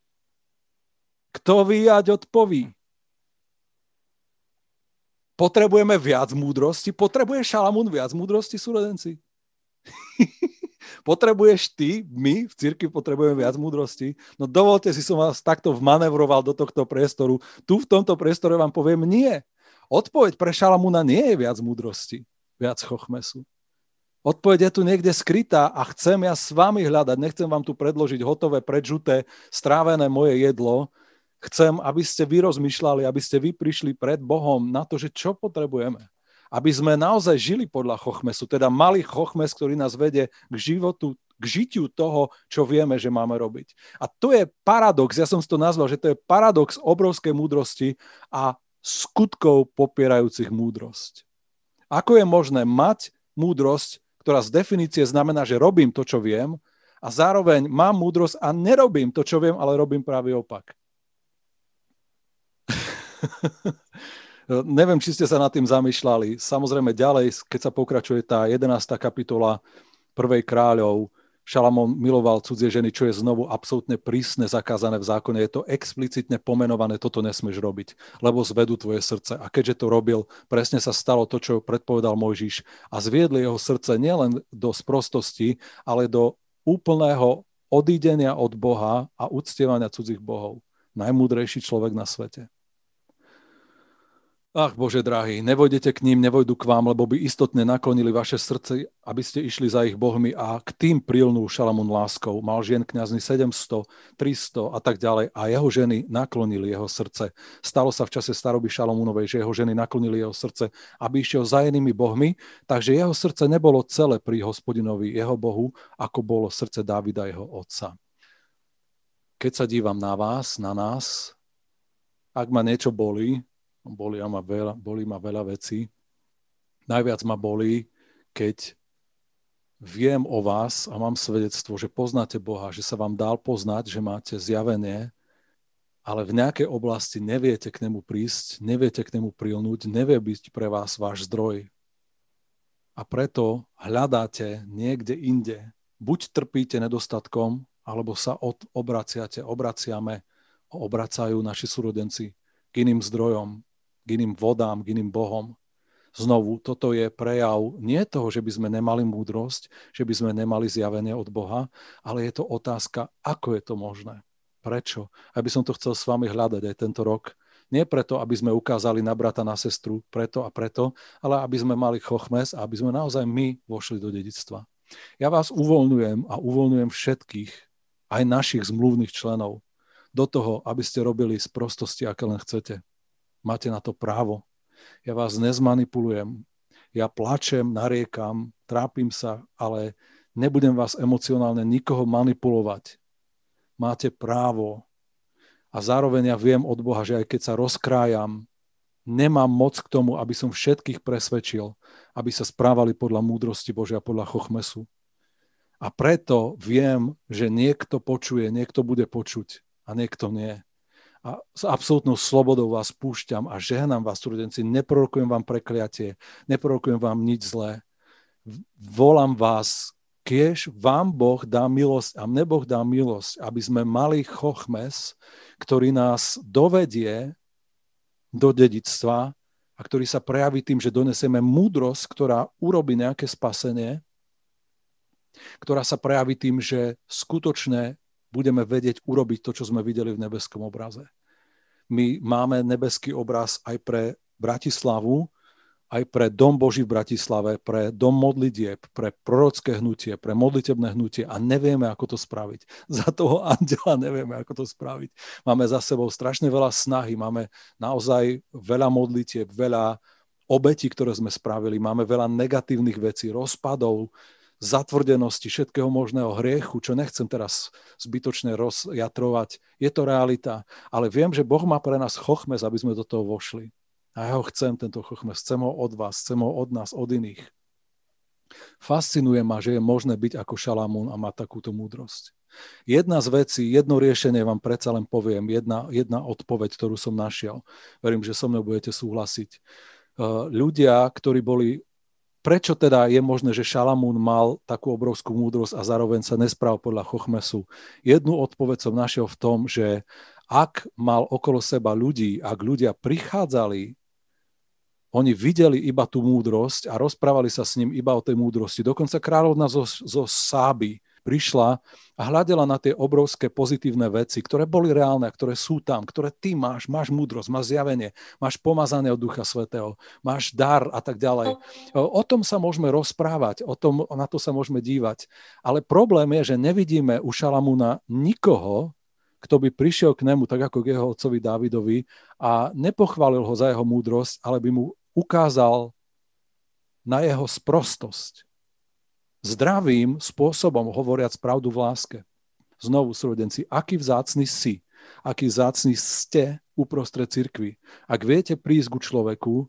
Kto ví, ať odpoví. Potrebujeme viac múdrosti? Potrebuje Šalamún viac múdrosti, súrodenci? Potrebuješ ty, my v cirkvi potrebujeme viac múdrosti? No dovolte si, som vás takto vmanevroval do tohto priestoru. Tu v tomto priestore vám poviem nie. Odpoveď pre Šalamúna nie je viac múdrosti, viac chochmesu. Odpoveď je tu niekde skrytá a chcem ja s vami hľadať. Nechcem vám tu predložiť hotové, predžuté, strávené moje jedlo. Chcem, aby ste vy rozmýšľali, aby ste vy prišli pred Bohom na to, že čo potrebujeme. Aby sme naozaj žili podľa chochmesu, teda mali chochmes, ktorý nás vedie k životu, k žitiu toho, čo vieme, že máme robiť. A to je paradox, ja som si to nazval, že to je paradox obrovskej múdrosti a skutkov popierajúcich múdrosť. Ako je možné mať múdrosť, ktorá z definície znamená, že robím to, čo viem, a zároveň mám múdrosť a nerobím to, čo viem, ale robím práve opak. Neviem, či ste sa nad tým zamýšľali. Samozrejme ďalej, keď sa pokračuje tá jedenásta kapitola prvej kráľov, Šalamón miloval cudzie ženy, čo je znovu absolútne prísne zakázané v zákone. Je to explicitne pomenované, toto nesmieš robiť, lebo zvedú tvoje srdce. A keďže to robil, presne sa stalo to, čo predpovedal Mojžiš. A zviedli jeho srdce nielen do sprostosti, ale do úplného odídenia od Boha a uctievania cudzích bohov. Najmúdrejší človek na svete. Ach, Bože drahý, nevojdete k ním, nevojdu k vám, lebo by istotne naklonili vaše srdce, aby ste išli za ich bohmi, a k tým prilnul Šalamún láskou. Mal žien kňazny sedemsto, tristo a tak ďalej, a jeho ženy naklonili jeho srdce. Stalo sa v čase staroby Šalamúnovej, že jeho ženy naklonili jeho srdce, aby išiel za inými bohmi, takže jeho srdce nebolo celé pri Hospodinovi, jeho Bohu, ako bolo srdce Dávida, jeho otca. Keď sa dívam na vás, na nás, ak ma niečo bolí, Boli ma, veľa, boli ma veľa vecí. Najviac ma bolí, keď viem o vás a mám svedectvo, že poznáte Boha, že sa vám dal poznať, že máte zjavenie, ale v nejakej oblasti neviete k nemu prísť, neviete k nemu prilnúť, nevie byť pre vás váš zdroj. A preto hľadáte niekde inde. Buď trpíte nedostatkom, alebo sa od, obraciate, obraciame, obracajú naši súrodenci k iným zdrojom, k iným vodám, k iným bohom. Znovu, toto je prejav nie toho, že by sme nemali múdrosť, že by sme nemali zjavenie od Boha, ale je to otázka, ako je to možné. Prečo? Aby som to chcel s vami hľadať aj tento rok. Nie preto, aby sme ukázali na brata, na sestru, preto a preto, ale aby sme mali chochmes a aby sme naozaj my vošli do dedičstva. Ja vás uvoľňujem a uvoľňujem všetkých, aj našich zmluvných členov, do toho, aby ste robili z prostosti, aké len chcete. Máte na to právo. Ja vás nezmanipulujem. Ja plačem, nariekam, trápim sa, ale nebudem vás emocionálne nikoho manipulovať. Máte právo. A zároveň ja viem od Boha, že aj keď sa rozkrájam, nemám moc k tomu, aby som všetkých presvedčil, aby sa správali podľa múdrosti Božia, podľa chochmesu. A preto viem, že niekto počuje, niekto bude počuť a niekto nie. A s absolútnou slobodou vás púšťam a žehnám vás, súrodenci, neprorokujem vám prekliatie, neprorokujem vám nič zlé. Volám vás, kiež vám Boh dá milosť a mne Boh dá milosť, aby sme mali chochmes, ktorý nás dovedie do dedičstva a ktorý sa prejaví tým, že donesieme múdrosť, ktorá urobí nejaké spasenie, ktorá sa prejaví tým, že skutočne budeme vedieť urobiť to, čo sme videli v nebeskom obraze. My máme nebeský obraz aj pre Bratislavu, aj pre Dom Boží v Bratislave, pre Dom modlitieb, pre prorocké hnutie, pre modlitebné hnutie a nevieme, ako to spraviť. Za toho anděla nevieme, ako to spraviť. Máme za sebou strašne veľa snahy, máme naozaj veľa modlitieb, veľa obetí, ktoré sme spravili, máme veľa negatívnych vecí, rozpadov, zatvrdenosti, všetkého možného hriechu, čo nechcem teraz zbytočne rozjatrovať. Je to realita, ale viem, že Boh má pre nás chochmes, aby sme do toho vošli. A ja ho chcem, tento chochmes, chcem ho od vás, chcem ho od nás, od iných. Fascinuje ma, že je možné byť ako Šalamún a mať takúto múdrosť. Jedna z vecí, jedno riešenie vám predsa len poviem, jedna, jedna odpoveď, ktorú som našiel. Verím, že so mnou budete súhlasiť. Uh, ľudia, ktorí boli Prečo teda je možné, že Šalamún mal takú obrovskú múdrosť a zároveň sa nesprával podľa chochmesu? Jednu odpoveď som našiel v tom, že ak mal okolo seba ľudí, ak ľudia prichádzali, oni videli iba tú múdrosť a rozprávali sa s ním iba o tej múdrosti. Dokonca kráľovna zo, zo Sáby prišla a hľadela na tie obrovské pozitívne veci, ktoré boli reálne, ktoré sú tam, ktoré ty máš, máš múdrosť, máš zjavenie, máš pomazanie od Ducha Svätého, máš dar a tak ďalej. O tom sa môžeme rozprávať, o tom, na to sa môžeme dívať. Ale problém je, že nevidíme u Šalamúna nikoho, kto by prišiel k nemu, tak ako k jeho otcovi Dávidovi, a nepochválil ho za jeho múdrosť, ale by mu ukázal na jeho sprostosť. Zdravým spôsobom hovoriac pravdu v láske. Znovu, súrodenci, aký vzácny si, aký vzácny ste uprostred cirkvi. Ak viete prísť ku človeku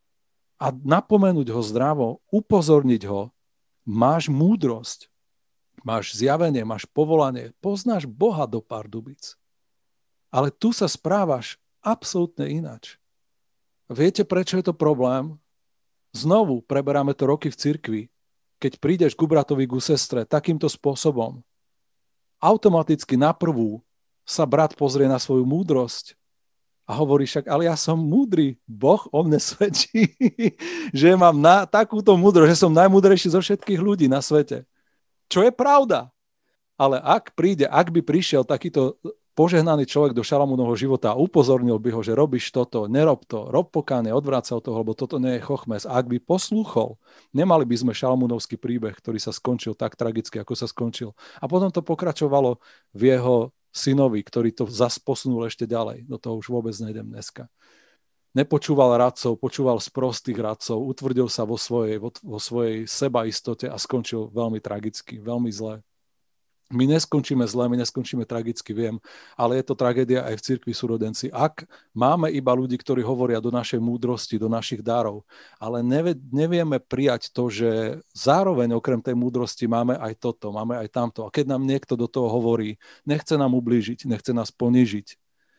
a napomenúť ho zdravo, upozorniť ho, máš múdrosť, máš zjavenie, máš povolanie, poznáš Boha do Pardubic. Ale tu sa správaš absolútne ináč. Viete, prečo je to problém? Znovu preberáme to roky v cirkvi. Keď prídeš ku bratovi, ku sestre takýmto spôsobom, automaticky na prvú sa brat pozrie na svoju múdrosť a hovorí však, ale ja som múdry, Boh o mne svedčí, že mám na, takúto múdrosť, že som najmúdrejší zo všetkých ľudí na svete. Čo je pravda. Ale ak príde, ak by prišiel takýto požehnaný človek do Šalamúnovho života a upozornil by ho, že robíš toto, nerob to, rob pokánie, odvrácal toho, lebo toto nie je chochmes. A ak by poslúchol, nemali by sme Šalamúnovský príbeh, ktorý sa skončil tak tragicky, ako sa skončil. A potom to pokračovalo v jeho synovi, ktorý to zas posunul ešte ďalej. Do toho už vôbec nejdem dneska. Nepočúval radcov, počúval sprostých radcov, utvrdil sa vo svojej, vo, vo svojej sebaistote a skončil veľmi tragicky, veľmi zle. My neskončíme zle, my neskončíme tragicky, viem, ale je to tragédia aj v cirkvi, súrodenci. Ak máme iba ľudí, ktorí hovoria do našej múdrosti, do našich darov, ale nevie, nevieme prijať to, že zároveň okrem tej múdrosti máme aj toto, máme aj tamto. A keď nám niekto do toho hovorí, nechce nám ublížiť, nechce nás ponížiť,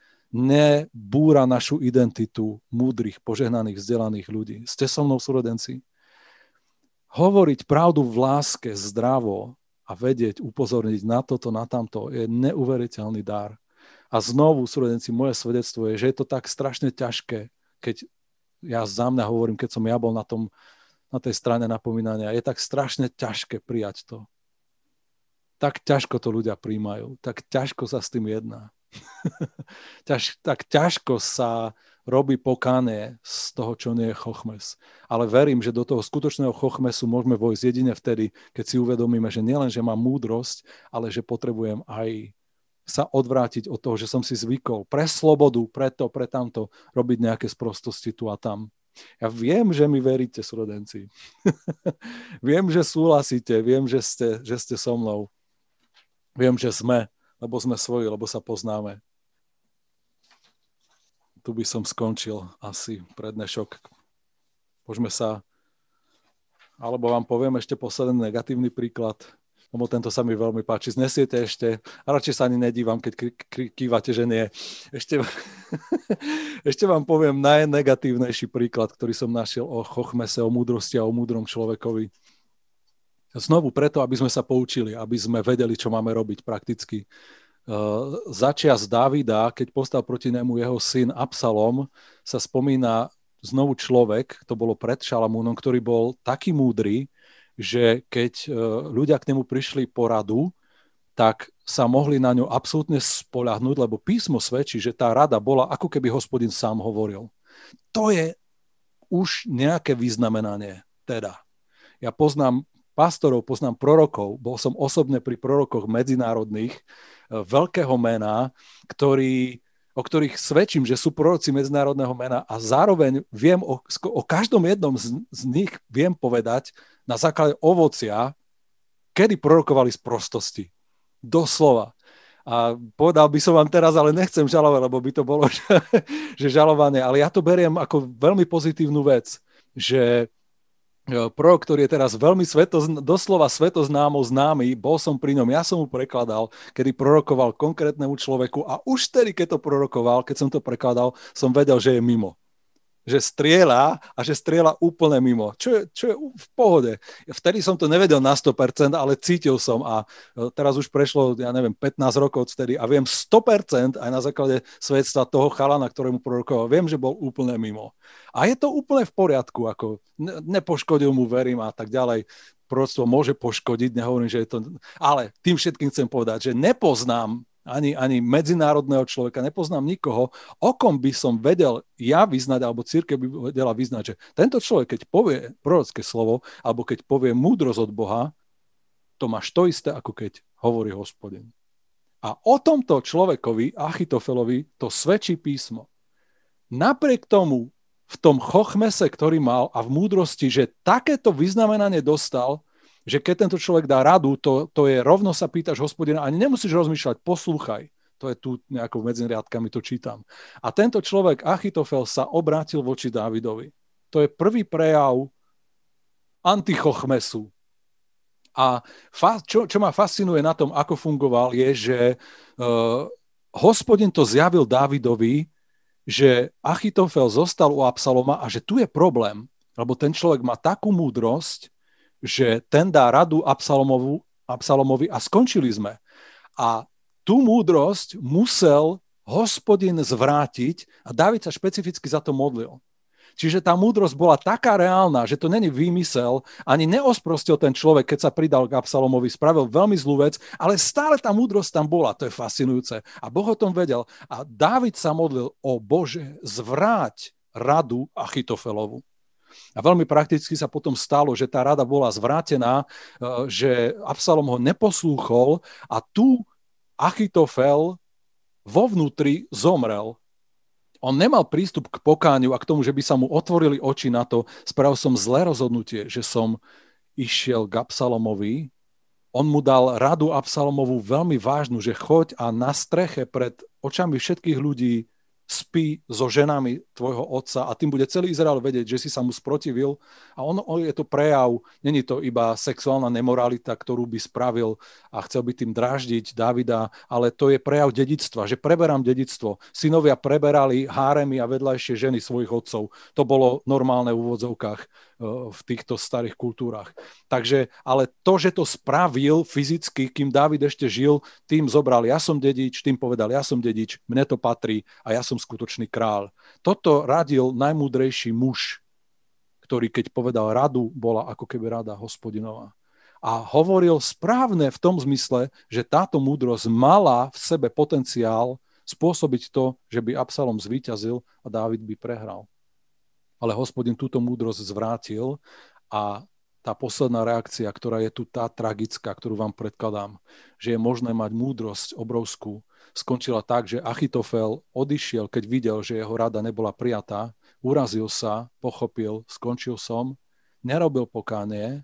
nebúra našu identitu múdrych, požehnaných, vzdelaných ľudí. Ste so mnou, súrodenci? Hovoriť pravdu v láske, zdravo, a vedieť, upozorniť na toto, na tamto, je neuveriteľný dar. A znovu, súrodenci, moje svedectvo je, že je to tak strašne ťažké, keď ja za mňa hovorím, keď som ja bol na, tom, na tej strane napomínania, je tak strašne ťažké prijať to. Tak ťažko to ľudia príjmajú, tak ťažko sa s tým jedná. Ťaž, tak ťažko sa robí pokánie z toho, čo nie je chochmes. Ale verím, že do toho skutočného chochmesu môžeme vojsť jedine vtedy, keď si uvedomíme, že nielen, že mám múdrosť, ale že potrebujem aj sa odvrátiť od toho, že som si zvykol pre slobodu, pre to, pre tamto robiť nejaké sprostosti tu a tam. Ja viem, že mi veríte, súrodenci. Viem, že súhlasíte, viem, že ste, že ste so mnou. Viem, že sme, lebo sme svoji, lebo sa poznáme. Tu by som skončil asi pre dnešok. Môžeme sa, alebo vám poviem ešte posledný negatívny príklad, lebo tento sa mi veľmi páči. Znesiete ešte, a radšej sa ani nedívam, keď kývate, že nie. Ešte, ešte vám poviem najnegatívnejší príklad, ktorý som našiel o chochmese, o múdrosti a o múdrom človekovi. Znovu preto, aby sme sa poučili, aby sme vedeli, čo máme robiť prakticky. Uh, začias Dávida, keď postal proti nemu jeho syn Absalom, sa spomína znovu človek, to bolo pred Šalamúnom, ktorý bol taký múdry, že keď uh, ľudia k nemu prišli po radu, tak sa mohli na ňu absolútne spoľahnúť, lebo písmo svedčí, že tá rada bola, ako keby Hospodin sám hovoril. To je už nejaké vyznamenanie. Teda, ja poznám pastorov, poznám prorokov, bol som osobne pri prorokoch medzinárodných, veľkého mena, ktorý, o ktorých svedčím, že sú proroci medzinárodného mena a zároveň viem o, o každom jednom z, z nich viem povedať na základe ovocia, kedy prorokovali z prostosti. Doslova. A povedal by som vám teraz, ale nechcem žalovať, lebo by to bolo, že, že žalovanie. Ale ja to beriem ako veľmi pozitívnu vec, že prorok, ktorý je teraz veľmi sveto, doslova svetoznámo známy, bol som pri ňom, ja som mu prekladal, kedy prorokoval konkrétnemu človeku a už tedy, keď to prorokoval, keď som to prekladal, som vedel, že je mimo. Že strieľa a že strieľa úplne mimo. Čo je, čo je v pohode. Vtedy som to nevedel na sto percent, ale cítil som a teraz už prešlo, ja neviem, pätnásť rokov vtedy a viem sto percent aj na základe svedectva toho chalana, ktorému prorokoval, viem, že bol úplne mimo. A je to úplne v poriadku, ako nepoškodil mu, verím a tak ďalej. Proroctvo môže poškodiť, nehovorím, že je to... Ale tým všetkým chcem povedať, že nepoznám Ani, ani medzinárodného človeka, nepoznám nikoho, o kom by som vedel ja vyznať, alebo cirkev by vedela vyznať, že tento človek, keď povie prorocké slovo, alebo keď povie múdrosť od Boha, to máš to isté, ako keď hovorí Hospodin. A o tomto človekovi, Achitofelovi, to svedčí písmo. Napriek tomu, v tom chochmese, ktorý mal a v múdrosti, že takéto vyznamenanie dostal, že keď tento človek dá radu, to, to je rovno sa pýtaš Hospodina, ani nemusíš rozmýšľať, poslúchaj. To je tu nejakou medzi riadkami, to čítam. A tento človek, Achitofel, sa obrátil voči Dávidovi. To je prvý prejav antichochmesu. A fa- čo, čo ma fascinuje na tom, ako fungoval, je, že uh, Hospodin to zjavil Dávidovi, že Achitofel zostal u Absaloma a že tu je problém, lebo ten človek má takú múdrosť, že ten dá radu Absalomovu, Absalomovi a skončili sme. A tú múdrosť musel Hospodin zvrátiť a Dávid sa špecificky za to modlil. Čiže tá múdrosť bola taká reálna, že to není výmysel, ani neosprostil ten človek, keď sa pridal k Absalomovi, spravil veľmi zlú vec, ale stále tá múdrosť tam bola, to je fascinujúce. A Boh o tom vedel. A Dávid sa modlil, o Bože, zvráť radu Achitofelovu. A veľmi prakticky sa potom stalo, že tá rada bola zvrátená, že Absalom ho neposlúchol a tu Achitofel vo vnútri zomrel. On nemal prístup k pokániu a k tomu, že by sa mu otvorili oči na to, spravil som zlé rozhodnutie, že som išiel k Absalomovi. On mu dal radu Absalomovu veľmi vážnu, že choď a na streche pred očami všetkých ľudí spí so ženami tvojho otca a tým bude celý Izrael vedieť, že si sa mu sprotivil a on, on je to prejav, není to iba sexuálna nemoralita, ktorú by spravil a chcel by tým dráždiť Dávida, ale to je prejav dedičstva, že preberám dedičstvo. Synovia preberali háremy a vedľajšie ženy svojich otcov. To bolo normálne v úvodzovkách v týchto starých kultúrach. Takže, ale to, že to spravil fyzicky, kým Dávid ešte žil, tým zobral, ja som dedič, tým povedal, ja som dedič, mne to patrí a ja som skutočný král. Toto radil najmúdrejší muž, ktorý keď povedal radu, bola ako keby rada Hospodinová. A hovoril správne v tom zmysle, že táto múdrosť mala v sebe potenciál spôsobiť to, že by Absalom zvíťazil a Dávid by prehral. Ale Hospodin túto múdrosť zvrátil a tá posledná reakcia, ktorá je tu tá tragická, ktorú vám predkladám, že je možné mať múdrosť obrovskú, skončila tak, že Achitofel odišiel, keď videl, že jeho rada nebola prijatá, urazil sa, pochopil, skončil som, nerobil pokánie,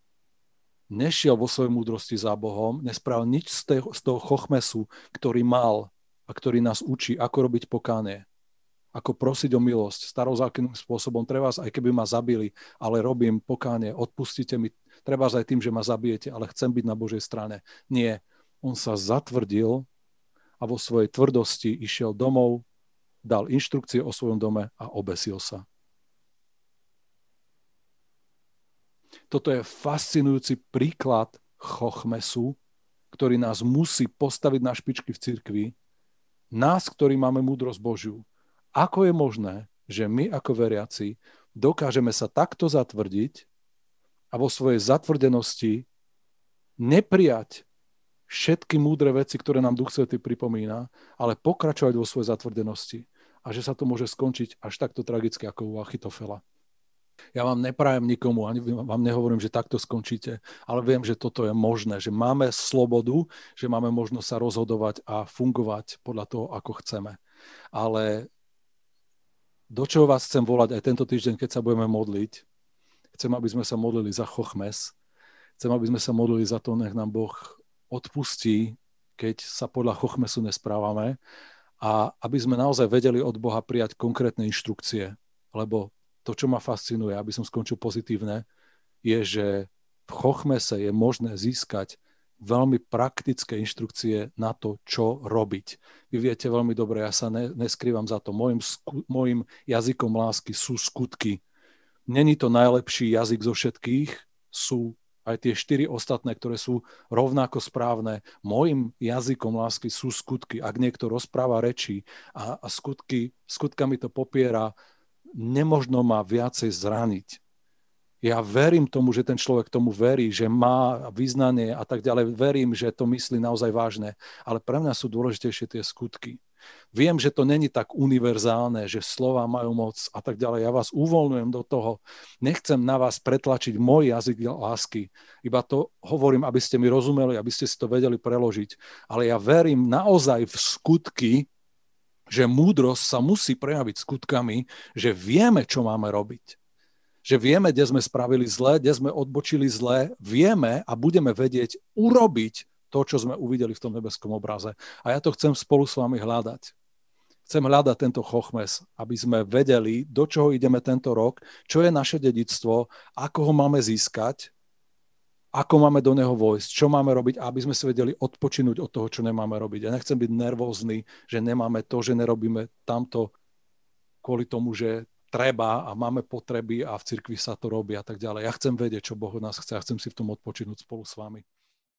nešiel vo svojej múdrosti za Bohom, nespravil nič z toho, z toho chochmesu, ktorý mal a ktorý nás učí, ako robiť pokánie. Ako prosiť o milosť starozákonným spôsobom, treba aj keby ma zabili, ale robím pokánie, odpustite mi, treba aj tým, že ma zabijete, ale chcem byť na Božej strane. Nie, on sa zatvrdil a vo svojej tvrdosti išiel domov, dal inštrukcie o svojom dome a obesil sa. Toto je fascinujúci príklad chochmesu, ktorý nás musí postaviť na špičky v cirkvi, nás, ktorí máme múdrosť Božiu. Ako je možné, že my ako veriaci dokážeme sa takto zatvrdiť a vo svojej zatvrdenosti neprijať všetky múdre veci, ktoré nám Duch Svätý pripomína, ale pokračovať vo svojej zatvrdenosti a že sa to môže skončiť až takto tragicky ako u Achitofela. Ja vám neprajem nikomu, ani vám nehovorím, že takto skončíte, ale viem, že toto je možné, že máme slobodu, že máme možnosť sa rozhodovať a fungovať podľa toho, ako chceme. Ale do čoho vás chcem volať aj tento týždeň, keď sa budeme modliť? Chcem, aby sme sa modlili za chochmes. Chcem, aby sme sa modlili za to, nech nám Boh odpustí, keď sa podľa Chochmesu nesprávame a aby sme naozaj vedeli od Boha prijať konkrétne inštrukcie, lebo to, čo ma fascinuje, aby som skončil pozitívne, je, že v Chochmese je možné získať veľmi praktické inštrukcie na to, čo robiť. Vy viete veľmi dobre, ja sa ne, neskrývam za to. Mojím, mojím jazykom lásky sú skutky. Není to najlepší jazyk zo všetkých, sú aj tie štyri ostatné, ktoré sú rovnako správne. Mojím jazykom lásky sú skutky. Ak niekto rozpráva reči a, a skutky, skutkami to popiera, nemožno ma viacej zraniť. Ja verím tomu, že ten človek tomu verí, že má vyznanie a tak ďalej. Verím, že to myslí naozaj vážne. Ale pre mňa sú dôležitejšie tie skutky. Viem, že to není tak univerzálne, že slova majú moc a tak ďalej. Ja vás uvoľňujem do toho. Nechcem na vás pretlačiť môj jazyk lásky. Iba to hovorím, aby ste mi rozumeli, aby ste si to vedeli preložiť. Ale ja verím naozaj v skutky, že múdrosť sa musí prejaviť skutkami, že vieme, čo máme robiť. Že vieme, kde sme spravili zle, kde sme odbočili zle, vieme a budeme vedieť urobiť to, čo sme uvideli v tom nebeskom obraze. A ja to chcem spolu s vami hľadať. Chcem hľadať tento chochmes, aby sme vedeli, do čoho ideme tento rok, čo je naše dedičstvo, ako ho máme získať, ako máme do neho vojsť, čo máme robiť, aby sme si vedeli odpočinúť od toho, čo nemáme robiť. Ja nechcem byť nervózny, že nemáme to, že nerobíme tamto kvôli tomu, že treba a máme potreby a v cirkvi sa to robí a tak ďalej. Ja chcem vedieť, čo Boh od nás chce a chcem si v tom odpočinúť spolu s vami.